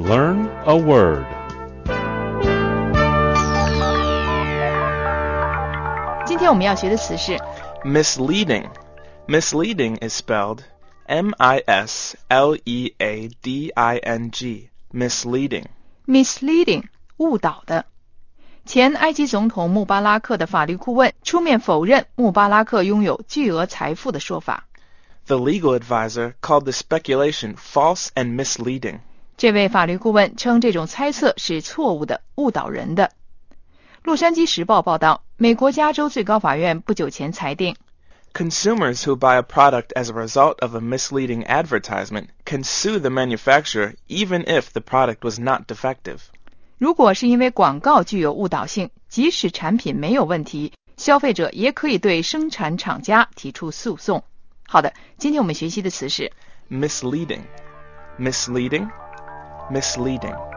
Learn a word. 今天我们要学的词是 misleading. Misleading is spelled M-I-S-L-E-A-D-I-N-G. Misleading. misleading 误导的。前埃及总统穆巴拉克的法律顾问出面否认穆巴拉克拥有巨额财富的说法。 The legal advisor called the speculation false and misleading. 这位法律顾问称这种猜测是错误的、误导人的。洛杉矶时报报道，美国加州最高法院不久前裁定 Consumers who buy a product as a result of a misleading advertisement can sue the manufacturer even if the product was not defective. 如果是因为广告具有误导性，即使产品没有问题，消费者也可以对生产厂家提出诉讼。好的，今天我们学习的词是 Misleading. Misleading. Misleading.